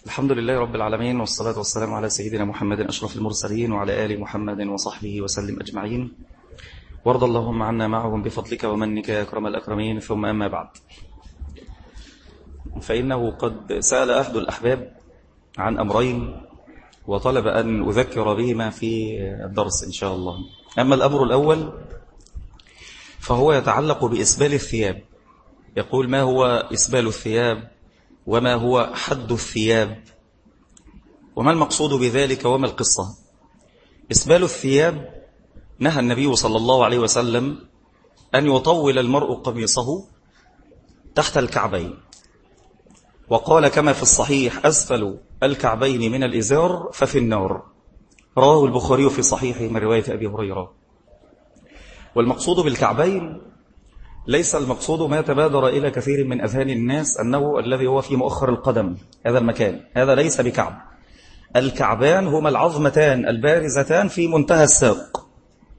الحمد لله رب العالمين، والصلاة والسلام على سيدنا محمد أشرف المرسلين وعلى آل محمد وصحبه وسلم أجمعين. وارض اللهم عنا معهم بفضلك ومنك يا أكرم الأكرمين. ثم أما بعد، فإنه قد سأل أحد الأحباب عن أمرين وطلب أن أذكر بهما في الدرس إن شاء الله. أما الأمر الأول فهو يتعلق بإسبال الثياب. يقول: ما هو إسبال الثياب؟ وما هو حد الثياب؟ وما المقصود بذلك؟ وما القصة؟ إسبال الثياب: نهى النبي صلى الله عليه وسلم أن يطول المرء قميصه تحت الكعبين، وقال كما في الصحيح: أسفل الكعبين من الإزار ففي النار. رواه البخاري في صحيحه من رواية أبي هريرة. والمقصود بالكعبين ليس المقصود ما تبادر إلى كثير من أذهان الناس أنه الذي هو في مؤخر القدم، هذا المكان، هذا ليس بكعب. الكعبان هما العظمتان البارزتان في منتهى الساق.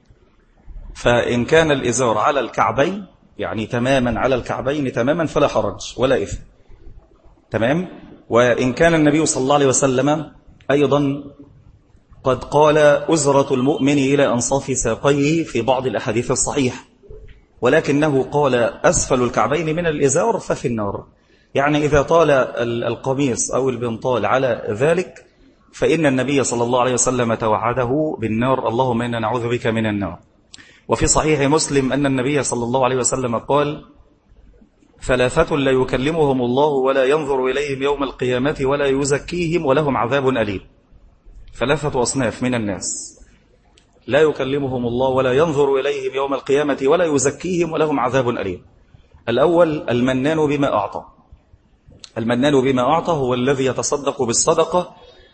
فإن كان الإزار على الكعبين، يعني تماما على الكعبين تماما، فلا حرج ولا إثم، تمام. وإن كان النبي صلى الله عليه وسلم أيضا قد قال: أزرة المؤمن إلى أنصاف ساقيه في بعض الأحاديث الصحيحة، ولكنه قال: أسفل الكعبين من الإزار ففي النار. يعني إذا طال القميص أو البنطال على ذلك فإن النبي صلى الله عليه وسلم توعده بالنار: اللهم إنا نعوذ بك من النار. وفي صحيح مسلم أن النبي صلى الله عليه وسلم قال: ثلاثة لا يكلمهم الله ولا ينظر إليهم يوم القيامة ولا يزكيهم ولهم عذاب أليم. ثلاثة أصناف من الناس لا يكلمهم الله ولا ينظر إليهم يوم القيامة ولا يزكيهم ولهم عذاب أليم. الأول: المنان بما أعطى. المنان بما أعطى هو الذي يتصدق بالصدقة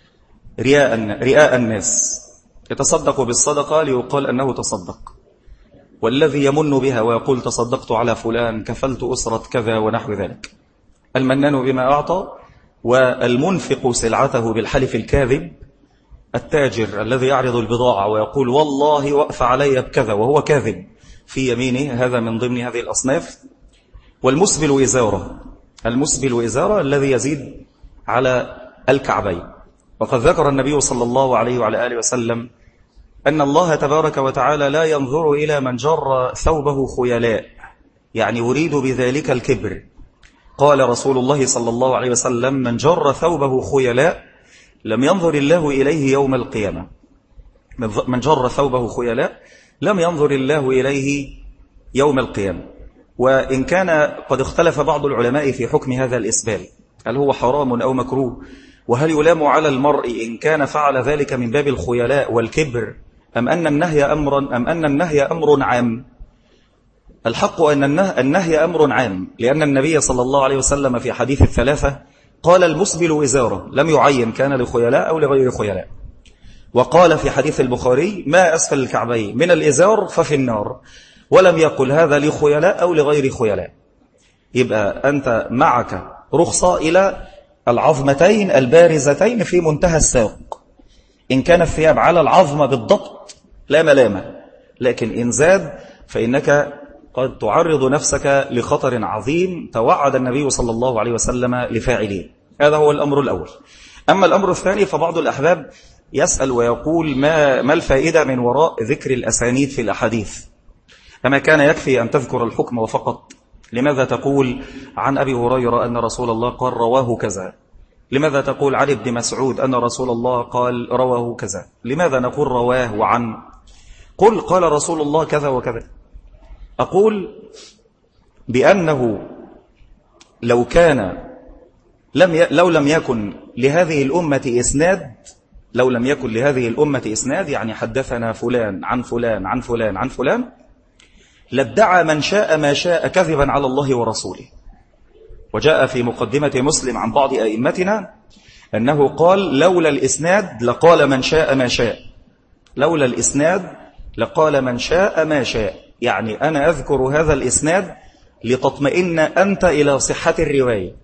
رياء الناس، يتصدق بالصدقة ليقال أنه تصدق. والذي يمن بها ويقول: تصدقت على فلان، كفلت أسرة كذا، ونحو ذلك. المنان بما أعطى. والمنفق سلعته بالحلف الكاذب، التاجر الذي يعرض البضاعة ويقول: والله وقف علي بكذا وهو كاذب في يمينه، هذا من ضمن هذه الأصناف. والمسبل إزارة. المسبل إزارة الذي يزيد على الكعبين. وقد ذكر النبي صلى الله عليه وعلى آله وسلم أن الله تبارك وتعالى لا ينظر إلى من جر ثوبه خيلاء، يعني يريد بذلك الكبر. قال رسول الله صلى الله عليه وسلم: من جر ثوبه خيلاء لم ينظر الله إليه يوم القيامة. من جر ثوبه خيلاء لم ينظر الله إليه يوم القيامة. وإن كان قد اختلف بعض العلماء في حكم هذا الإسبال، هل هو حرام أو مكروه؟ وهل يلام على المرء إن كان فعل ذلك من باب الخيلاء والكبر، أم أن النهي أمر عام؟ الحق أن النهي أمر عام، لأن النبي صلى الله عليه وسلم في حديث الثلاثة قال: المسبل إزارة، لم يعين كان لخيلاء أو لغير خيلاء. وقال في حديث البخاري: ما أسفل الكعبين من الإزار ففي النار، ولم يقل هذا لخيلاء أو لغير خيلاء. يبقى أنت معك رخصة إلى العظمتين البارزتين في منتهى الساق. إن كان الثياب على العظمة بالضبط لا ملامة، لكن إن زاد فإنك قد تعرض نفسك لخطر عظيم توعد النبي صلى الله عليه وسلم لفاعله. هذا هو الأمر الأول. أما الأمر الثاني فبعض الأحباب يسأل ويقول: ما الفائدة من وراء ذكر الأسانيد في الأحاديث؟ أما كان يكفي أن تذكر الحكم وفقط؟ لماذا تقول عن أبي هريرة أن رسول الله قال رواه كذا؟ لماذا تقول عن ابن مسعود أن رسول الله قال رواه كذا؟ لماذا نقول رواه وعن؟ قل قال رسول الله كذا وكذا. أقول بأنه لو لم يكن لهذه الأمة إسناد، يعني حدثنا فلان عن فلان عن فلان عن فلان، لادعى من شاء ما شاء كذبا على الله ورسوله. وجاء في مقدمة مسلم عن بعض أئمتنا أنه قال: لولا الإسناد لقال من شاء ما شاء. لولا الإسناد لقال من شاء ما شاء، يعني أنا أذكر هذا الإسناد لتطمئن أنت إلى صحة الرواية،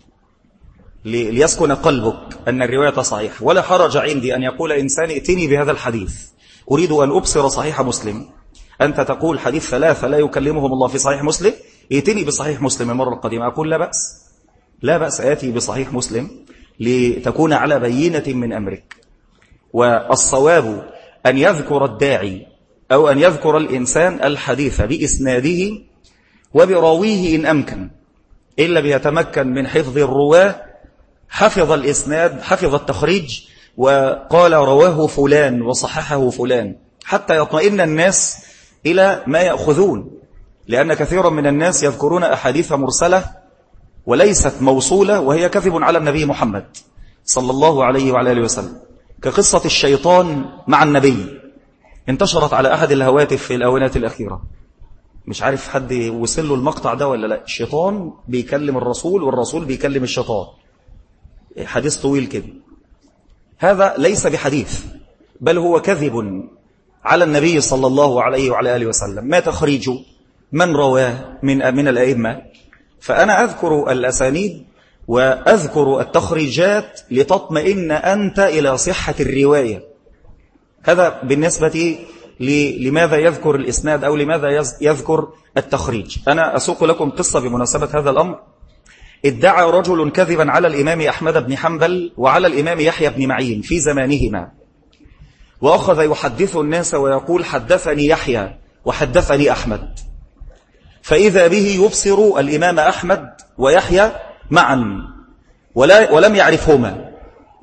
ليسكن قلبك أن الرواية صحيح. ولا حرج عندي أن يقول إنسان: ائتني بهذا الحديث، أريد أن أبصر صحيح مسلم. أنت تقول حديث ثلاثة لا يكلمهم الله في صحيح مسلم، ائتني بصحيح مسلم المرة القادمة. أقول لا بأس، لا بأس، آتي بصحيح مسلم لتكون على بينة من أمرك. والصواب أن يذكر الداعي أو أن يذكر الإنسان الحديث بإسناده وبراويه إن أمكن، إلا بيتمكن من حفظ الرواه حفظ الإسناد، حفظ التخريج، وقال رواه فلان وصححه فلان، حتى يطمئن الناس إلى ما يأخذون. لأن كثيرا من الناس يذكرون أحاديث مرسلة وليست موصولة وهي كذب على النبي محمد صلى الله عليه وعلى آله وسلم، كقصة الشيطان مع النبي، انتشرت على أحد الهواتف في الآونات الأخيرة. مش عارف حد وصل له المقطع ده ولا لا. الشيطان بيكلم الرسول والرسول بيكلم الشيطان، حديث طويل كده. هذا ليس بحديث، بل هو كذب على النبي صلى الله عليه وعلى آله وسلم. ما تخريجه من رواه من الأئمة. فأنا أذكر الأسانيد وأذكر التخريجات لتطمئن أنت إلى صحة الرواية. هذا بالنسبة لماذا يذكر الإسناد أو لماذا يذكر التخريج. أنا أسوق لكم قصة بمناسبة هذا الأمر. ادعى رجل كذبا على الإمام أحمد بن حنبل وعلى الإمام يحيى بن معين في زمانهما، وأخذ يحدث الناس ويقول حدثني يحيى وحدثني أحمد، فإذا به يبصر الإمام أحمد ويحيى معا ولم يعرفهما.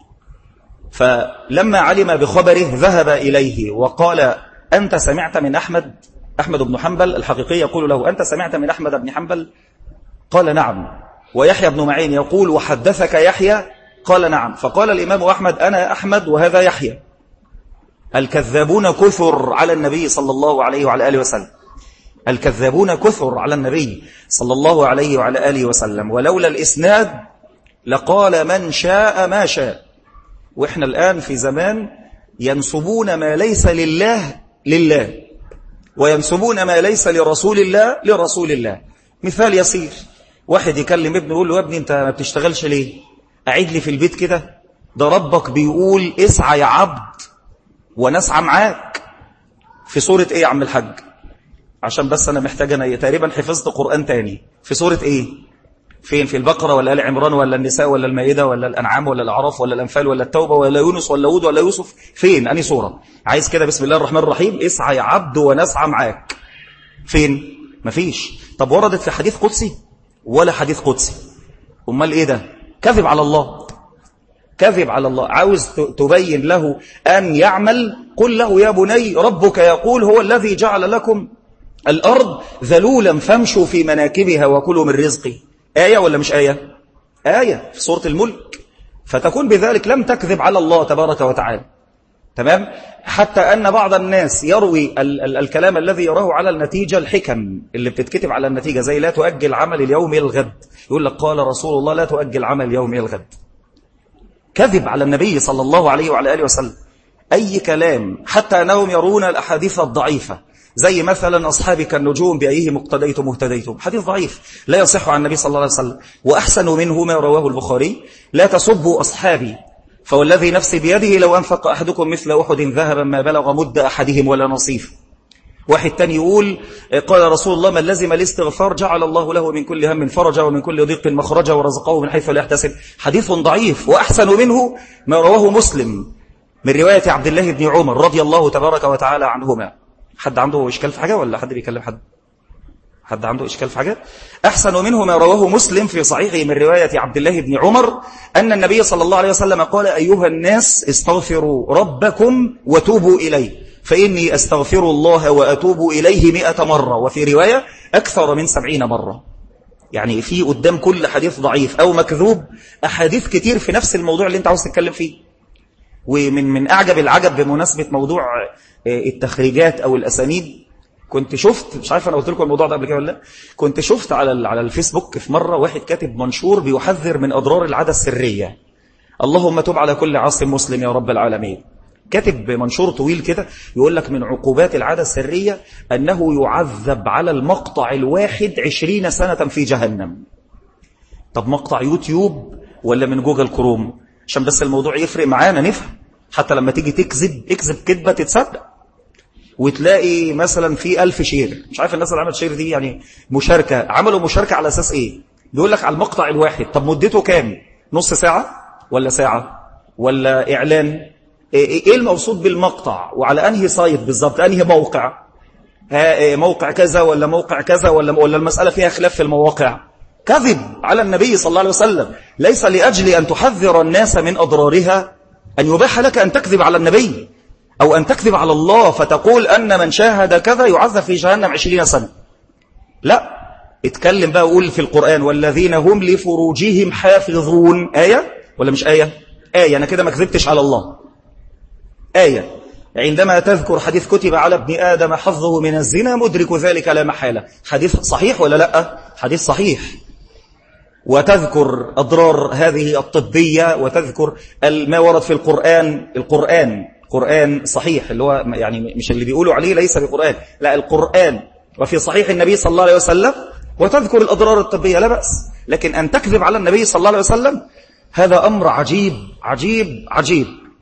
فلما علم بخبره ذهب إليه وقال أنت سمعت من أحمد بن حنبل الحقيقي، يقول له أنت سمعت من أحمد بن حنبل؟ قال نعم. ويحيى بن معين يقول وحدثك يحيى؟ قال نعم. فقال الإمام أحمد أنا أحمد وهذا يحيى. الكذابون كثر على النبي صلى الله عليه وعلى آله وسلم، الكذابون كثر على النبي صلى الله عليه وعلى آله وسلم. ولولا الإسناد لقال من شاء ما شاء. وإحنا الآن في زمان ينسبون ما ليس لله لله، وينسبون ما ليس لرسول الله لرسول الله. مثال يسير، واحد يكلم ابنه يقول له يا ابني انت ما بتشتغلش ليه؟ قاعد لي في البيت كده، ده ربك بيقول اسعى يا عبد ونسعى معاك. في سورة ايه يا عم الحاج؟ عشان بس انا محتاج، انا تقريبا حفظت قرآن تاني. في سورة ايه؟ فين؟ في البقرة ولا آل عمران ولا النساء ولا المائدة ولا الأنعام ولا الأعراف ولا الأنفال ولا التوبة ولا يونس ولا هود ولا يوسف؟ فين؟ أني سورة؟ عايز كده بسم الله الرحمن الرحيم اسعى يا عبد ونسعى معاك. فين؟ مفيش. طب وردت في حديث قدسي ولا حديث قدسي؟ امال ايه ده؟ كذب على الله، كذب على الله. عاوز تبين له أن يعمل، قل له يا بني ربك يقول هو الذي جعل لكم الأرض ذلولا فامشوا في مناكبها وكلوا من رزقه. آية ولا مش آية؟ آية في سورة الملك. فتكون بذلك لم تكذب على الله تبارك وتعالى. تمام؟ حتى أن بعض الناس يروي الكلام الذي يراه على النتيجة، الحكم اللي بتتكتب على النتيجة، زي لا تؤجل عمل اليوم إلى الغد. يقول لك قال رسول الله لا تؤجل عمل اليوم إلى الغد. كذب على النبي صلى الله عليه وعلى آله وسلم. أي كلام، حتى أنهم يرون الأحاديث الضعيفة، زي مثلا أصحابي كالنجوم بأيه مقتديتم مهتديتم، حديث ضعيف لا يصح عن النبي صلى الله عليه وسلم. وأحسن منه ما رواه البخاري لا تسبوا أصحابي فوالذي نفسي بيده لو أنفق أحدكم مثل أحد ذهبا ما بلغ مد أحدهم ولا نصيف. واحد تاني يقول قال رسول الله من لزم الاستغفار جعل الله له من كل هم فرجا ومن كل ضيق مخرجا ورزقه من حيث لا يحتسب. حديث ضعيف. وأحسن منه ما رواه مسلم من رواية عبد الله بن عمر رضي الله تبارك وتعالى عنهما. حد عنده إشكال في حاجة ولا حد بيكلم حد؟ حد عنده إشكال في حاجة؟ أحسن منه ما رواه مسلم في صحيحه من رواية عبد الله بن عمر أن النبي صلى الله عليه وسلم قال أيها الناس استغفروا ربكم وتوبوا إليه فإني أستغفر الله وأتوب إليه 100 مرة، وفي رواية أكثر من 70 مرة. يعني في قدام كل حديث ضعيف أو مكذوب أحاديث كتير في نفس الموضوع اللي أنت عاوز تتكلم فيه. ومن أعجب العجب بمناسبة موضوع التخريجات أو الأسانيد، كنت شفت، مش عارف أنا قلت لكم الموضوع ده قبل كده ولا لا، كنت شفت على الفيسبوك في مرة واحد كاتب منشور بيحذر من أضرار العادة السرية. اللهم تب على كل عاصم مسلم يا رب العالمين. كاتب منشور طويل كده يقول لك من عقوبات العادة السرية أنه يعذب على المقطع الواحد 20 سنة في جهنم. طب مقطع يوتيوب ولا من جوجل كروم؟ عشان بس الموضوع يفرق معانا نفهم. حتى لما تيجي اكذب كذبة تتصدق، وتلاقي مثلا في 1000 شير. مش عارف الناس اللي عملت شير دي يعني مشاركة، عملوا مشاركة على أساس إيه؟ بيقول لك على المقطع الواحد. طب مدته كام؟ نص ساعة؟ ولا ساعة ولا إعلان؟ إيه المقصود بالمقطع؟ وعلى أنهي سايت بالضبط؟ أنهي موقع؟ موقع كذا ولا موقع كذا ولا المسألة فيها خلاف في المواقع؟ كذب على النبي صلى الله عليه وسلم. ليس لأجل أن تحذر الناس من أضرارها أن يباح لك أن تكذب على النبي أو أن تكذب على الله فتقول أن من شاهد كذا يعذب في جهنم 20 سنة. لا، اتكلم بقى وقول في القرآن والذين هم لفروجهم حافظون. آية ولا مش آية؟ آية. أنا كده ما كذبتش على الله. آية. عندما تذكر حديث كتب على ابن آدم حظه من الزنا مدرك ذلك لا محالة، حديث صحيح ولا لا؟ حديث صحيح. وتذكر أضرار هذه الطبية وتذكر ما ورد في القرآن صحيح، اللي هو يعني مش اللي بيقولوا عليه ليس بقرآن، لا القرآن وفي صحيح النبي صلى الله عليه وسلم، وتذكر الأضرار الطبية لا بأس. لكن أن تكذب على النبي صلى الله عليه وسلم هذا أمر عجيب عجيب عجيب.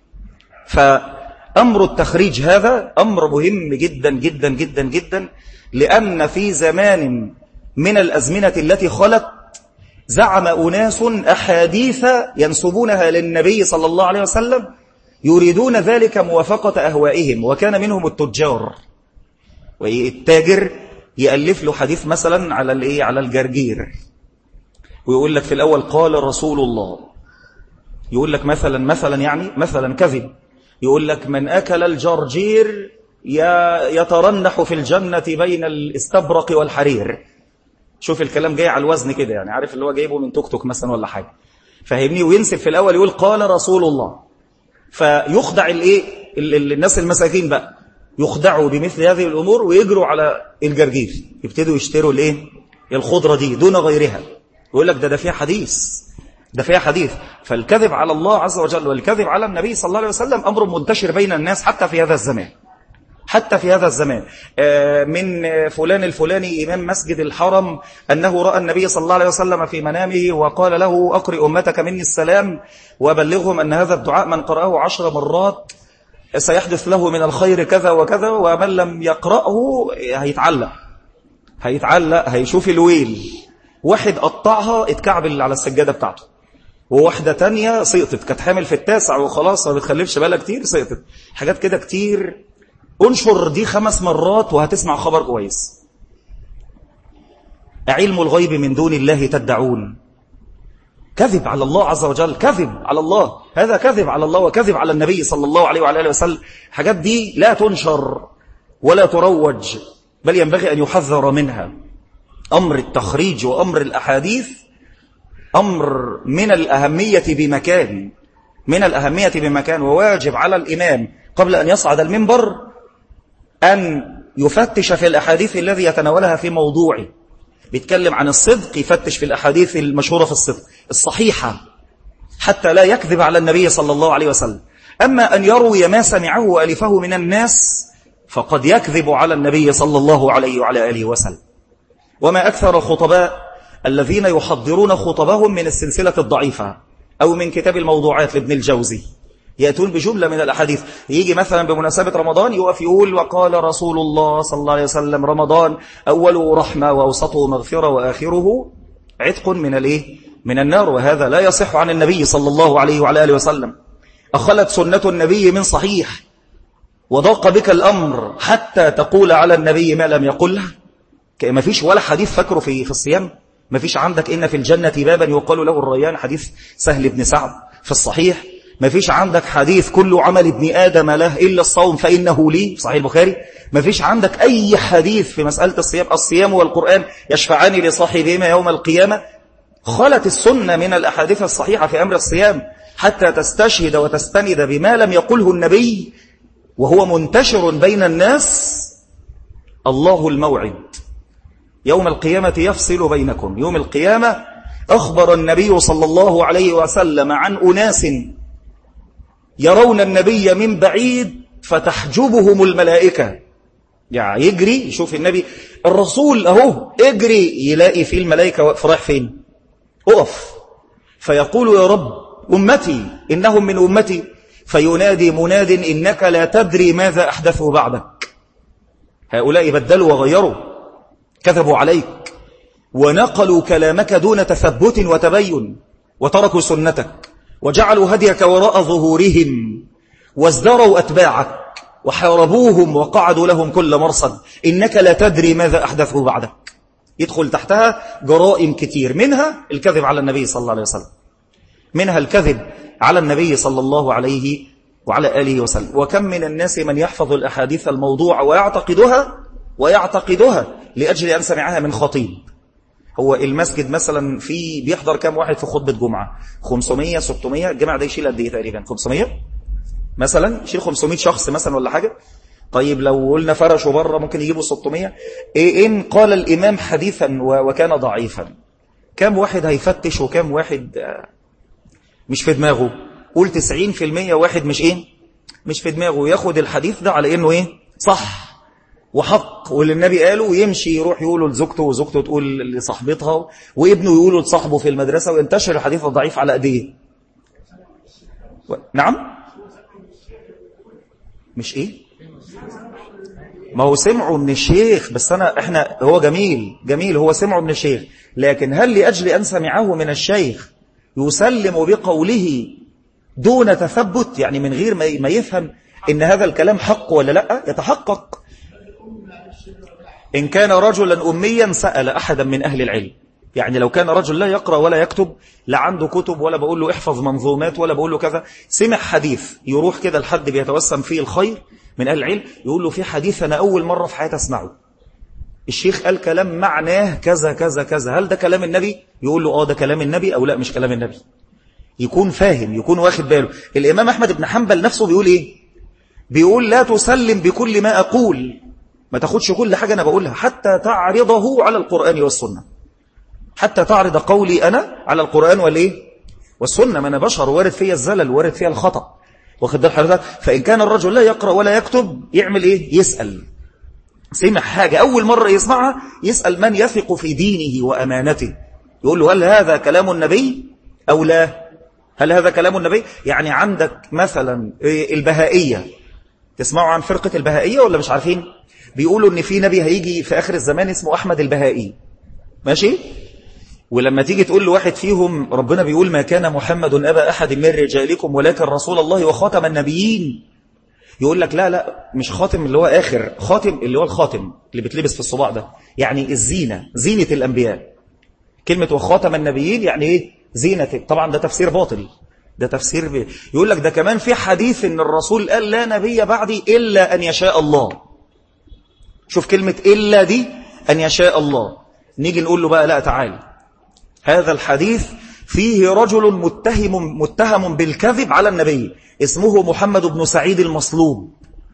فأمر التخريج هذا أمر مهم جدا جدا جدا جدا، لأن في زمان من الأزمنة التي خلت زعم أناس أحاديث ينسبونها للنبي صلى الله عليه وسلم يريدون ذلك موافقة أهوائهم، وكان منهم التجار. والتاجر يألف له حديث مثلا على الجرجير، ويقول لك في الأول قال رسول الله، يقول لك مثلا كذب، يقول لك من أكل الجرجير يترنح في الجنة بين الاستبرق والحرير. شوف الكلام جاي على الوزن كده، يعني عارف اللي هو جايبه من توك توك مثلا ولا حاجة، فهمني. وينسب في الأول يقول قال رسول الله، فيخدع الناس المساكين بقى، يخدعوا بمثل هذه الأمور ويجروا على الجرجير، يبتدوا يشتروا الخضرة دي دون غيرها. يقول لك ده فيها حديث. فالكذب على الله عز وجل والكذب على النبي صلى الله عليه وسلم أمر منتشر بين الناس حتى في هذا الزمان. من فلان الفلاني إمام مسجد الحرم أنه رأى النبي صلى الله عليه وسلم في منامه وقال له أقرئ أمتك مني السلام وبلغهم أن هذا الدعاء من قرأه 10 مرات سيحدث له من الخير كذا وكذا، ومن لم يقرأه هيتعلق هيشوف الويل. واحد قطعها اتكعبل على السجادة بتاعته، وواحدة تانية سقطت، كانت حامل في 9 وخلاص ما بتخلفش بالها كتير، سقطت. حاجات كده كتير. انشر دي 5 مرات وهتسمع خبر كويس. علم الغيب من دون الله تدعون. كذب على الله عز وجل، كذب على الله، هذا كذب على الله وكذب على النبي صلى الله عليه وعلى آله وسلم. حاجات دي لا تنشر ولا تروج، بل ينبغي أن يحذر منها. أمر التخريج وأمر الأحاديث أمر من الأهمية بمكان، وواجب على الإمام قبل أن يصعد المنبر أن يفتش في الأحاديث الذي يتناولها في موضوعه. بيتكلم عن الصدق، يفتش في الأحاديث المشهورة في الصدق الصحيحة حتى لا يكذب على النبي صلى الله عليه وسلم. أما أن يروي ما سمعه وألفه من الناس فقد يكذب على النبي صلى الله عليه وعلى آله وسلم. وما أكثر الخطباء الذين يحضرون خطبهم من السلسلة الضعيفة أو من كتاب الموضوعات لابن الجوزي، يأتون بجملة من الأحاديث. يجي مثلا بمناسبة رمضان يقف يقول وقال رسول الله صلى الله عليه وسلم رمضان أوله رحمة وأوسطه مغفرة وآخره عتق من النار، وهذا لا يصح عن النبي صلى الله عليه وعلى آله وسلم. أخلت سنة النبي من صحيح وضاق بك الأمر حتى تقول على النبي ما لم يقله. ما فيش ولا حديث فكره في الصيام. ما فيش عندك إن في الجنة بابا يقال له الريان، حديث سهل بن سعد في الصحيح. ما فيش عندك حديث كل عمل ابن آدم له إلا الصوم فإنه لي، صحيح البخاري. ما فيش عندك أي حديث في مسألة الصيام والقرآن يشفعان لصاحبهما يوم القيامة. خلت السنة من الأحاديث الصحيحة في أمر الصيام حتى تستشهد وتستند بما لم يقله النبي وهو منتشر بين الناس. الله الموعد يوم القيامة يفصل بينكم. يوم القيامة أخبر النبي صلى الله عليه وسلم عن أناس يرون النبي من بعيد فتحجبهم الملائكة. يعني يجري يشوف النبي الرسول أهو، اجري يلاقي في الملائكة رايح فين؟ أقف فيقول يا رب أمتي إنهم من أمتي، فينادي مناد إنك لا تدري ماذا أحدثوا بعدك. هؤلاء بدلوا وغيروا، كذبوا عليك ونقلوا كلامك دون تثبت وتبين، وتركوا سنتك وجعلوا هديك وراء ظهورهم وازدروا أتباعك وحاربوهم وقعدوا لهم كل مرصد إنك لا تدري ماذا أحدثوا بعدك. يدخل تحتها جرائم كتير، منها الكذب على النبي صلى الله عليه وسلم، منها الكذب على النبي صلى الله عليه وعلى آله وسلم. وكم من الناس من يحفظ الأحاديث الموضوع ويعتقدها لأجل أن سمعها من خطيب. هو المسجد مثلا بيحضر كم واحد في خطبة جمعة؟ 500 600. الجماعة ده يشيل قد ايه تقريبا؟ 500 مثلا، يشيل 500 شخص مثلا ولا حاجة. طيب لو قلنا فرشوا بره ممكن يجيبوا 600. إن قال الإمام حديثا وكان ضعيفا، كم واحد هيفتش وكم واحد مش في دماغه؟ قول 90% واحد مش في دماغه، ياخد الحديث ده على إنه صح وحق واللي النبي قاله، ويمشي يروح يقوله لزوجته، وزوجته تقول لصاحبتها، وابنه يقوله لصاحبه في المدرسة، وينتشر الحديث الضعيف على أيديه. نعم، مش ما هو سمعوا من الشيخ، بس احنا هو جميل هو سمعوا من الشيخ، لكن هل لأجل أن سمعه من الشيخ يسلم بقوله دون تثبت؟ يعني من غير ما يفهم إن هذا الكلام حق ولا لا؟ يتحقق. إن كان رجلا أميا سأل أحدا من أهل العلم، يعني لو كان رجل لا يقرأ ولا يكتب، لا عنده كتب ولا بقول له احفظ منظومات ولا بقول له كذا، سمع حديث يروح كده لحد بيتوسم فيه الخير من أهل العلم، يقول له في حديث أنا أول مرة في حياتي أسمعه، الشيخ قال كلام معناه كذا كذا كذا، هل ده كلام النبي؟ يقول له ده كلام النبي أو لا مش كلام النبي. يكون فاهم، يكون واخد باله. الإمام أحمد بن حنبل نفسه بيقول بيقول لا تسلم بكل ما أقول، ما تاخدش كل حاجة أنا بقولها حتى تعرضه على القرآن والسنة، حتى تعرض قولي أنا على القرآن والسنة. ما أنا بشر، وارد فيها الزلل، وارد فيها الخطأ، واخد بال حضرتك؟ فإن كان الرجل لا يقرأ ولا يكتب يعمل يسأل. سمع حاجة أول مرة يسمعها، يسأل من يثق في دينه وأمانته، يقول له هل هذا كلام النبي أو لا؟ هل هذا كلام النبي؟ يعني عندك مثلا البهائية، تسمعوا عن فرقة البهائية ولا مش عارفين؟ بيقولوا ان في نبي هيجي في آخر الزمان اسمه أحمد البهائي، ماشي؟ ولما تيجي تقول لواحد فيهم ربنا بيقول ما كان محمد أبا أحد من رجالكم ولكن رسول الله وخاتم النبيين، يقول لك لا مش خاتم اللي هو آخر، خاتم اللي هو الخاتم اللي بتلبس في الصباع ده، يعني زينة الأنبياء. كلمة وخاتم النبيين يعني زينة. طبعا ده تفسير باطل، ده تفسير يقول لك ده كمان في حديث ان الرسول قال لا نبي بعدي إلا أن يشاء الله. شوف كلمة إلا دي، أن يشاء الله. نيجي نقول له بقى لا تعال، هذا الحديث فيه رجل متهم بالكذب على النبي اسمه محمد بن سعيد المصلوب،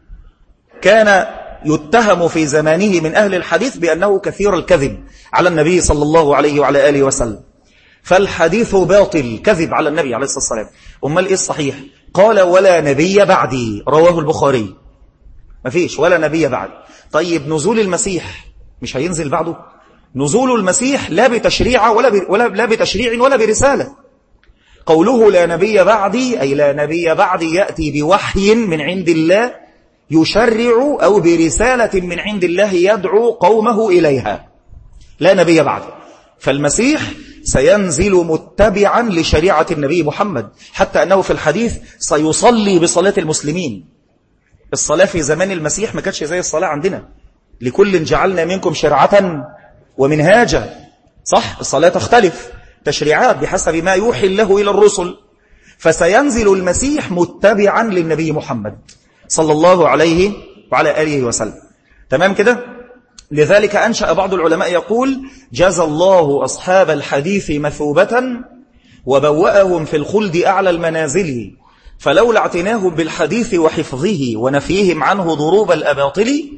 كان يتهم في زمانه من أهل الحديث بأنه كثير الكذب على النبي صلى الله عليه وعلى آله وسلم، فالحديث باطل، كذب على النبي عليه الصلاة والسلام. أمال إيه الصحيح؟ قال ولا نبي بعدي، رواه البخاري. ما فيش ولا نبي بعد. طيب نزول المسيح مش هينزل بعده؟ نزول المسيح لا بتشريع لا بتشريع ولا برسالة. قوله لا نبي بعدي أي لا نبي بعدي يأتي بوحي من عند الله يشرع أو برسالة من عند الله يدعو قومه إليها، لا نبي بعدي. فالمسيح سينزل متبعا لشريعة النبي محمد، حتى أنه في الحديث سيصلي بصلاة المسلمين. الصلاة في زمان المسيح ما كانتش زي الصلاة عندنا، لكل جعلنا منكم شرعة ومنهاجا، صح؟ الصلاة تختلف تشريعات بحسب ما يوحي الله إلى الرسل. فسينزل المسيح متبعا للنبي محمد صلى الله عليه وعلى آله وسلم. تمام كده؟ لذلك أنشأ بعض العلماء يقول جزى الله أصحاب الحديث مثوبة وبوأهم في الخلد أعلى المنازل، فلولا اعتناهم بالحديث وحفظه ونفيهم عنه ضروب الأباطل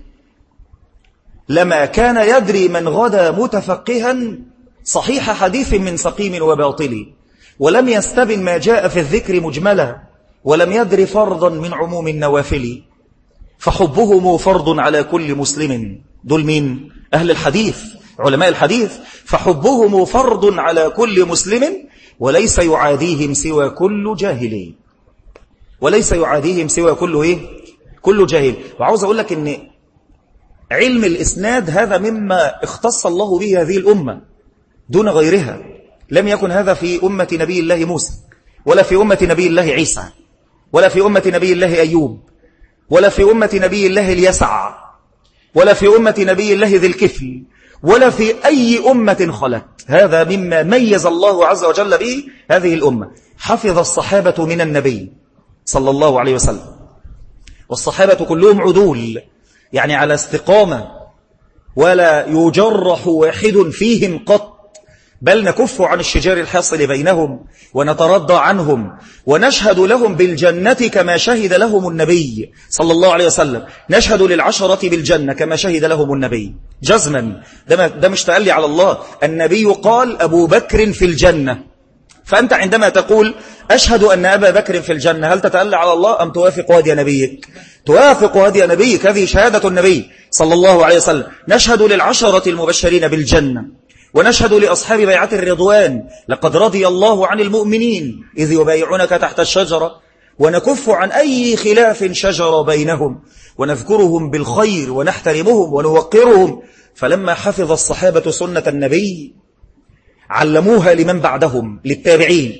لما كان يدري من غدا متفقها صحيح حديث من سقيم وباطل، ولم يستبن ما جاء في الذكر مجملا ولم يدر فرضا من عموم النوافل، فحبهم فرض على كل مسلم. دول مين؟ أهل الحديث، علماء الحديث. فحبهم فرض على كل مسلم وليس يعاديهم سوى كل جاهل، وليس يعاديهم سوى كل جاهل. وعاوز أقول لك أن علم الإسناد هذا مما اختص الله به هذه الأمة دون غيرها. لم يكن هذا في أمة نبي الله موسى، ولا في أمة نبي الله عيسى، ولا في أمة نبي الله أيوب، ولا في أمة نبي الله اليسع، ولا في أمة نبي الله ذي الكفل، ولا في أي أمة خلت. هذا مما ميز الله عز وجل به هذه الأمة. حفظ الصحابة من النبي صلى الله عليه وسلم، والصحابة كلهم عدول، يعني على استقامة، ولا يجرح واحد فيهم قط، بل نكف عن الشجار الحاصل بينهم ونترضى عنهم ونشهد لهم بالجنة كما شهد لهم النبي صلى الله عليه وسلم. نشهد للعشرة بالجنة كما شهد لهم النبي جزما. ده مش تألي على الله، النبي قال أبو بكر في الجنة. فأنت عندما تقول أشهد أن أبا بكر في الجنة، هل تتألى على الله أم توافق هدي نبيك؟ توافق هدي نبيك، هذه شهادة النبي صلى الله عليه وسلم. نشهد للعشرة المبشرين بالجنة، ونشهد لأصحاب بيعة الرضوان لقد رضي الله عن المؤمنين إذ يبايعونك تحت الشجرة، ونكف عن أي خلاف شجر بينهم، ونذكرهم بالخير ونحترمهم ونوقرهم. فلما حفظ الصحابة سنة النبي علموها لمن بعدهم للتابعين،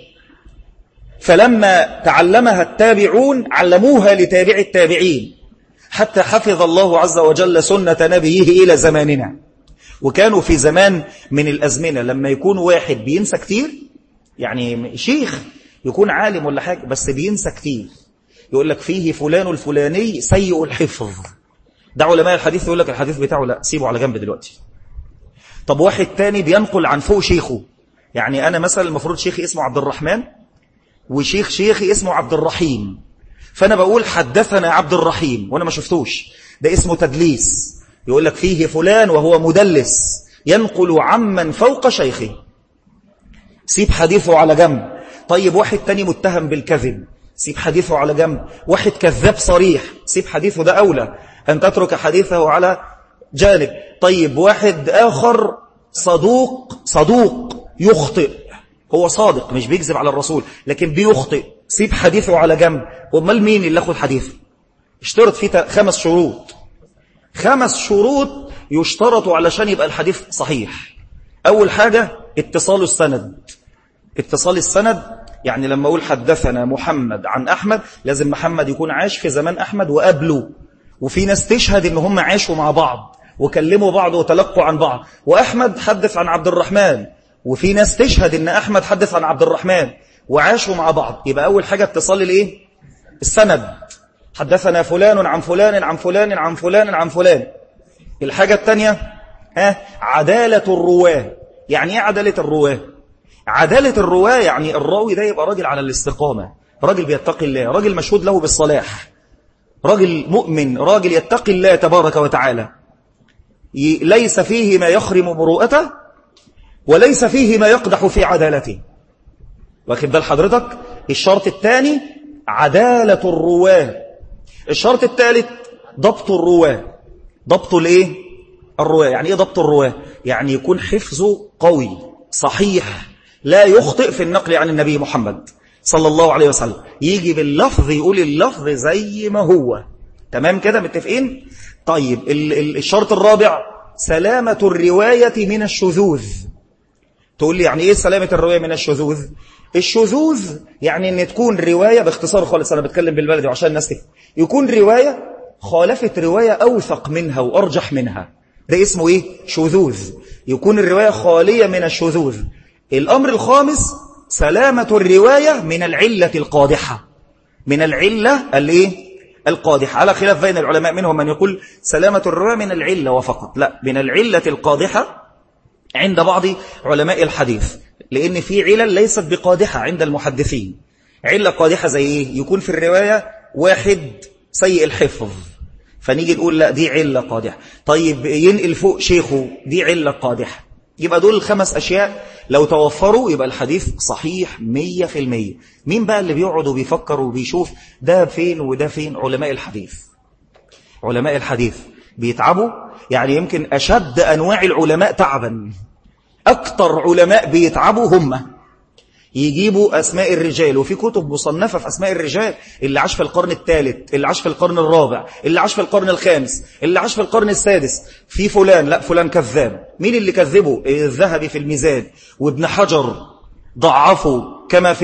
فلما تعلمها التابعون علموها لتابع التابعين، حتى حفظ الله عز وجل سنة نبيه إلى زماننا. وكانوا في زمان من الأزمنة لما يكون واحد بينسى كتير، يعني شيخ يكون عالم ولا حاجة بس بينسى كتير، يقول لك فيه فلان الفلاني سيء الحفظ. ده علماء الحديث يقول لك الحديث بتاعه لا سيبه على جنب دلوقتي. طب واحد تاني بينقل عن فوق شيخه، يعني أنا مثلا المفروض شيخي اسمه عبد الرحمن شيخي اسمه عبد الرحيم، فأنا بقول حدثنا عبد الرحيم وأنا ما شفتوش، ده اسمه تدليس. يقول لك فيه فلان وهو مدلس ينقل عمن فوق شيخه، سيب حديثه على جنب. طيب واحد تاني متهم بالكذب، سيب حديثه على جنب. واحد كذاب صريح، سيب حديثه، ده أولى أن تترك حديثه على جانب. طيب واحد آخر صدوق يخطئ، هو صادق مش بيكذب على الرسول لكن بيخطئ، سيب حديثه على جنب. ومال مين اللي أخذ حديثه؟ اشترط فيه 5 شروط، 5 شروط يشترطوا علشان يبقى الحديث صحيح. أول حاجة اتصال السند. اتصال السند يعني لما أقول حدثنا محمد عن أحمد، لازم محمد يكون عاش في زمان أحمد وقبله، وفي ناس تشهد إن هم عاشوا مع بعض وكلموا بعض وتلقوا عن بعض. وأحمد حدث عن عبد الرحمن، وفي ناس تشهد إن أحمد حدث عن عبد الرحمن وعاشوا مع بعض. يبقى أول حاجة اتصال الإيه؟ السند. حدثنا فلان عن فلان عن فلان عن فلان عن فلان. الحاجة الثانية عدالة الرواه. يعني ايه عدالة الرواه؟ عدالة الرواه يعني الراوي ده يبقى راجل على الاستقامة، راجل بيتقي الله، راجل مشهود له بالصلاح، راجل مؤمن، راجل يتقي الله تبارك وتعالى، ليس فيه ما يخرم مروءته وليس فيه ما يقدح في عدالته. واخد بال حضرتك؟ الشرط الثاني عدالة الرواه. الشرط الثالث ضبط الرواه. ضبط الايه؟ الرواه. يعني ايه ضبط الرواه؟ يعني يكون حفظه قوي صحيح، لا يخطئ في النقل عن النبي محمد صلى الله عليه وسلم، يجي باللفظ يقول اللفظ زي ما هو. تمام كده؟ متفقين؟ طيب الشرط الرابع سلامة الرواية من الشذوذ. تقول لي يعني ايه سلامة الرواية من الشذوذ؟ الشذوذ يعني ان تكون رواية، باختصار خالص انا بتكلم بالبلدي وعشان الناس تفهم، يكون رواية خالفت رواية اوثق منها وارجح منها، ده اسمه ايه؟ شذوذ. يكون الرواية خالية من الشذوذ. الامر الخامس سلامة الرواية من العلة القادحة. من العلة الايه؟ القادحة، على خلاف بين العلماء، منهم من يقول سلامة الرواية من العلة وفقط، لا، من العلة القادحة عند بعض علماء الحديث، لأن في علل ليست بقادحة عند المحدثين. علة قادحة زي إيه؟ يكون في الرواية واحد سيء الحفظ، فنيجي نقول لا دي علة قادحة. طيب ينقل فوق شيخه، دي علة قادحة. يبقى دول 5 أشياء لو توفروا يبقى الحديث صحيح 100%. مين بقى اللي بيقعد وبيفكر وبيشوف ده فين وده فين؟ علماء الحديث. علماء الحديث بيتعبوا، يعني يمكن أشد أنواع العلماء تعبا، أكتر علماء بيتعبوا هم يجيبوا أسماء الرجال، وفي كتب مصنفة في أسماء الرجال، اللي عاش في القرن الثالث، اللي عاش في القرن الرابع، اللي عاش في القرن الخامس، اللي عاش في القرن السادس. في فلان، لا فلان كذاب. مين اللي كذبه؟ الذهبي في الميزان، وابن حجر ضعفه، كما في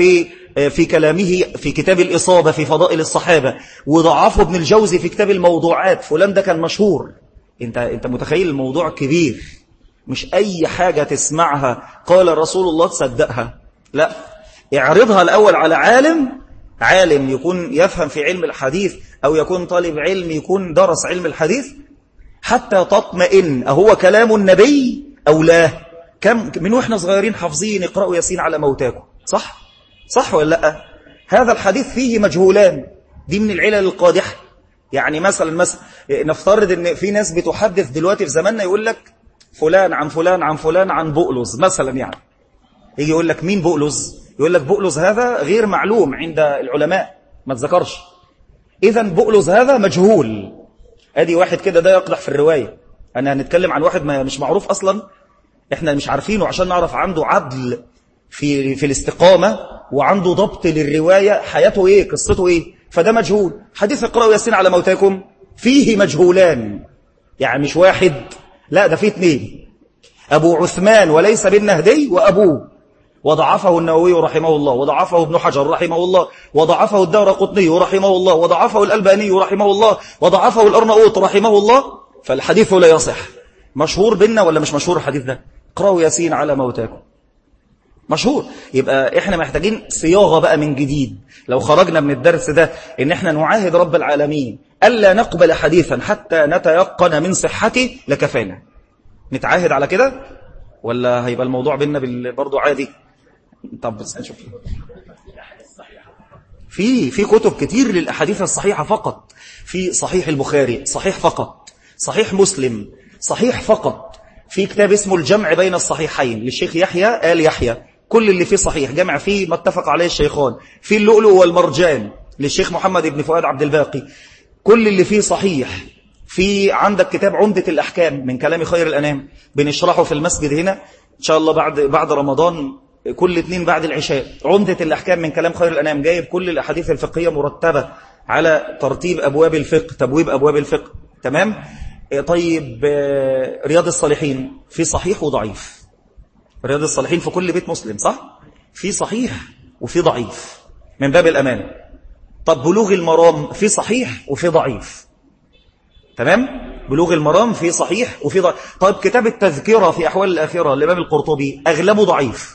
في كلامه في كتاب الإصابة في فضائل الصحابة، وضعفه ابن الجوزي في كتاب الموضوعات. فلان ده كان مشهور. انت متخيل الموضوع كبير، مش أي حاجة تسمعها قال رسول الله تصدقها، لا، اعرضها الأول على عالم يكون يفهم في علم الحديث، أو يكون طالب علم يكون درس علم الحديث، حتى تطمئن أهو كلام النبي أو لا. كم من وإحنا صغيرين حافظين اقرأوا ياسين على موتاكم، صح ولا لا؟ هذا الحديث فيه مجهولان، دي من العلل القادحة. يعني مثلا نفترض ان في ناس بتحدث دلوقتي في زماننا يقول لك فلان عن فلان عن فلان عن بؤلز مثلا، يعني يجي يقول لك مين بؤلز؟ يقول لك بؤلز هذا غير معلوم عند العلماء، ما تذكرش، إذن بؤلز هذا مجهول. ادي واحد كده ده يقدح في الرواية. أنا هنتكلم عن واحد مش معروف أصلا، احنا مش عارفينه، عشان نعرف عنده عدل في الاستقامة وعنده ضبط للرواية، حياته ايه، قصته ايه، فده مجهول. حديث اقرأوا ياسين على موتاكم فيه مجهولان، يعني مش واحد، لا ده فيه اثنين، أبو عثمان وليس بالنهدي وأبوه، وضعفه النووي رحمه الله، وضعفه ابن حجر رحمه الله، وضعفه الدارقطني رحمه الله، وضعفه الألباني رحمه الله، وضعفه الأرناؤوط رحمه الله، فالحديث لا يصح. مشهور بينا ولا مش مشهور الحديث ده؟ اقرأوا ياسين على موتاكم، مشهور. يبقى احنا محتاجين صياغة بقى من جديد. لو خرجنا من الدرس ده ان احنا نعاهد رب العالمين ألا نقبل حديثا حتى نتيقن من صحته لكفانا. نتعاهد على كده ولا هيبقى الموضوع بينا برضو عادي؟ طب بس نشوف. في كتب كتير للأحاديث الصحيحة فقط، في صحيح البخاري صحيح فقط، صحيح مسلم صحيح فقط، في كتاب اسمه الجمع بين الصحيحين للشيخ يحيى آل يحيى، كل اللي فيه صحيح، جمع فيه ما اتفق عليه الشيخان. في اللؤلؤ والمرجان للشيخ محمد بن فؤاد عبد الباقي، كل اللي فيه صحيح. في عندك كتاب عمدة الأحكام من كلام خير الأنام، بنشرحه في المسجد هنا إن شاء الله بعد رمضان، كل اثنين بعد العشاء. عمدة الأحكام من كلام خير الأنام جايب كل الأحاديث الفقهية مرتبة على ترتيب أبواب الفقه، تبويب أبواب الفقه، تمام. طيب رياض الصالحين في صحيح وضعيف. رياض الصالحين في كل بيت مسلم صح؟ في صحيح وفي ضعيف من باب الأمانة. طب بلوغ المرام في صحيح وفي ضعيف، تمام. بلوغ المرام في صحيح وفي ضعيف. طيب كتاب التذكرة في أحوال الآخرة للإمام القرطبي أغلبه ضعيف.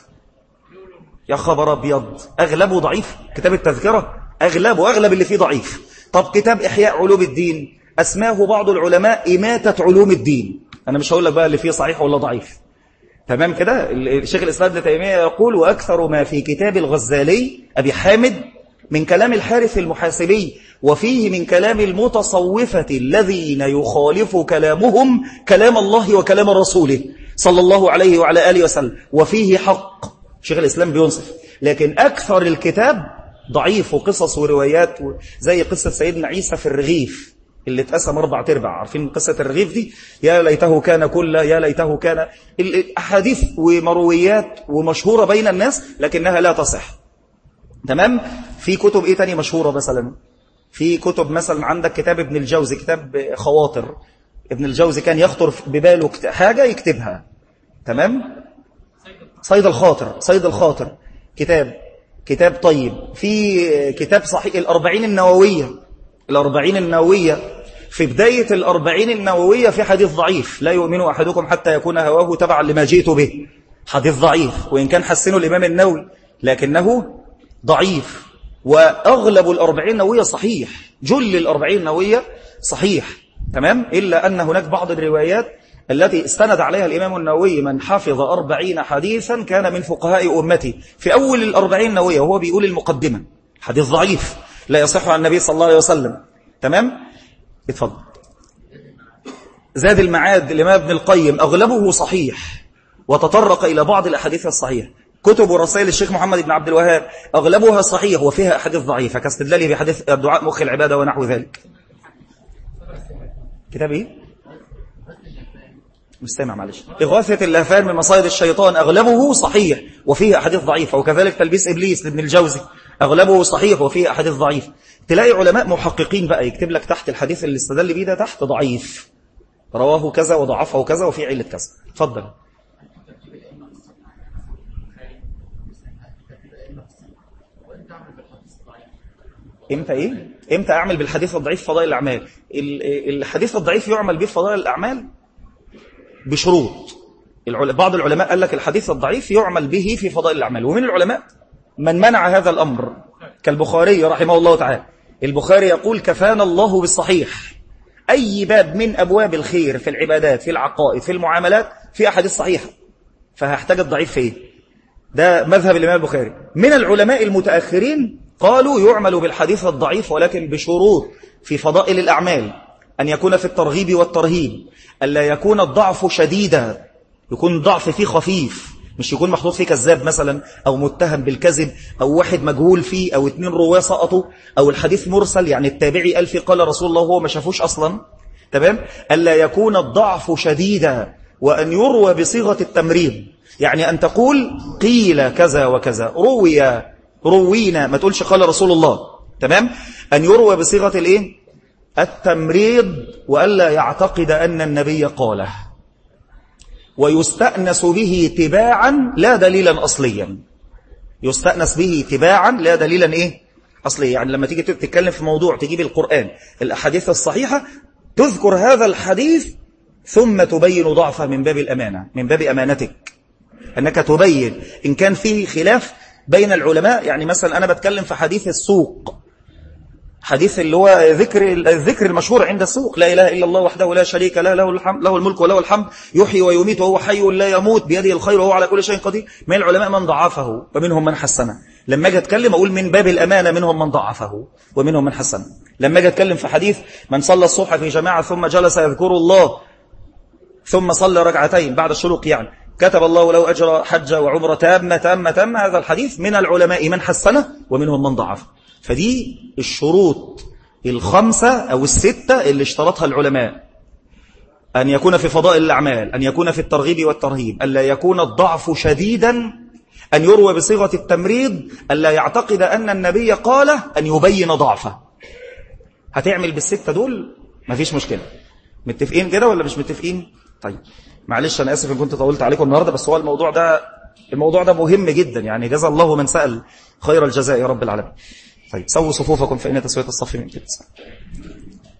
يا خبر أبيض، أغلبه ضعيف كتاب التذكرة، أغلب اللي فيه ضعيف. طب كتاب إحياء علوم الدين أسماه بعض العلماء إماتة علوم الدين. أنا مش هقول لك بقى اللي فيه صحيح ولا ضعيف، تمام كده. الشيخ الإسلام ابن تيمية يقول وأكثر ما في كتاب الغزالي أبي حامد من كلام الحارث المحاسبي، وفيه من كلام المتصوفة الذين يخالف كلامهم كلام الله وكلام رسوله صلى الله عليه وعلى آله وسلم، وفيه حق. شيخ الإسلام بينصف، لكن أكثر الكتاب ضعيف وقصص وروايات، زي قصة سيدنا عيسى في الرغيف اللي اتقسم 4/4. عارفين قصة الرغيف دي؟ يا ليته كان كله، يا ليته كان. الأحاديث ومرويات ومشهورة بين الناس لكنها لا تصح، تمام. في كتب ايه تاني مشهورة؟ مثلا في كتب مثلا عندك كتاب ابن الجوزي، كتاب خواطر. ابن الجوزي كان يخطر بباله حاجة يكتبها، تمام. صيد الخاطر كتاب طيب. في كتاب صحيح الأربعين النووية. في بداية الأربعين النووية في حديث ضعيف، لا يؤمن أحدكم حتى يكون هواه تبعا لما جئت به. حديث ضعيف، وإن كان حسنه الإمام النووي لكنه ضعيف. وأغلب الأربعين النووية صحيح، جل الأربعين النووية صحيح، تمام. إلا أن هناك بعض الروايات التي استند عليها الإمام النووي من حفظ 40 حديثا كان من فقهاء أمتي، في أول الأربعين النووية وهو بيقول المقدمة حديث ضعيف لا يصح عن النبي صلى الله عليه وسلم، تمام. اتفضل. زاد المعاد الإمام ابن القيم أغلبه صحيح وتطرق إلى بعض الأحاديث الصحيحة. كتب ورسائل الشيخ محمد بن عبد الوهاب أغلبها صحيح وفيها أحاديث ضعيفة كاستدلاله بحديث الدعاء مخ العبادة ونحو ذلك. كتاب إيه؟ مستمع معلش. إغاثة اللهفان من مصائد الشيطان أغلبه صحيح وفيه أحاديث ضعيفة. وكذلك تلبيس إبليس لابن الجوزي أغلبه صحيح وفيه أحاديث ضعيفة. تلاقي علماء محققين بقى يكتب لك تحت الحديث اللي استدل بيه ده تحت ضعيف، رواه كذا وضعفه كذا وفي علة كذا. اتفضل. امتى اعمل بالحديث الضعيف فضائل الاعمال؟ الحديث الضعيف يعمل به فضائل الاعمال بشروط. بعض العلماء قال لك الحديث الضعيف يعمل به في فضائل الاعمال، ومن العلماء من منع هذا الامر كالبخاري رحمه الله تعالى. البخاري يقول كفانا الله بالصحيح. اي باب من ابواب الخير في العبادات في العقائد في المعاملات في احاديث صحيحه، فهحتاج الضعيف في ايه؟ ده مذهب الامام البخاري. من العلماء المتاخرين قالوا يعمل بالحديث الضعيف ولكن بشروط في فضائل الأعمال، أن يكون في الترغيب والترهيب، ألا يكون الضعف شديدا، يكون الضعف فيه خفيف، مش يكون محطوط فيه كذاب مثلا أو متهم بالكذب أو واحد مجهول فيه أو 2 رواه سقطوا أو الحديث مرسل، يعني التابعي قال فيه قال رسول الله وهو ما شافوش أصلا. تمام؟ ألا يكون الضعف شديدا، وأن يروى بصيغة التمريض، يعني أن تقول قيل كذا وكذا، روينا، ما تقولش قال رسول الله. تمام؟ أن يروى بصيغة الايه؟ التمريض، وألا يعتقد أن النبي قاله، ويستأنس به تباعا لا دليلا أصليا. يستأنس به تباعا لا دليلا إيه؟ أصلي. يعني لما تيجي تتكلم في موضوع تجيب القرآن الأحاديث الصحيحة تذكر هذا الحديث ثم تبين ضعفه من باب الأمانة، من باب أمانتك، أنك تبين إن كان فيه خلاف بين العلماء. يعني مثلا أنا بتكلم في حديث السوق، حديث اللي هو الذكر المشهور عند السوق، لا إله إلا الله وحده لا شريك له، له الملك وله الحمد، يحيي ويميت وهو حي لا يموت، بيده الخير وهو على كل شيء قدير. من العلماء من ضعفه ومنهم من حسنه. لما أجي أتكلم أقول من باب الأمانة منهم من ضعفه ومنهم من حسنه. لما أجي أتكلم في حديث من صلى الصبح في جماعة ثم جلس يذكر الله ثم صلى ركعتين بعد الشروق، يعني كتب الله له أجر حج وعمرة تامة، هذا الحديث من العلماء من حسنه ومنهم من ضعفه. فدي الشروط 5 أو 6 اللي اشترطها العلماء: أن يكون في فضائل الأعمال، أن يكون في الترغيب والترهيب، ألا يكون الضعف شديدا، أن يروى بصيغة التمريض، ألا يعتقد أن النبي قاله، أن يبين ضعفه. هتعمل بال6 دول مفيش مشكلة. متفقين كده ولا مش متفقين؟ طيب معلش أنا آسف إن كنت طولت عليكم النهاردة، بس هو الموضوع ده مهم جدا، يعني جزا الله من سأل خير الجزاء يا رب العالمين. طيب سووا صفوفكم فإن تسوية الصف من كده.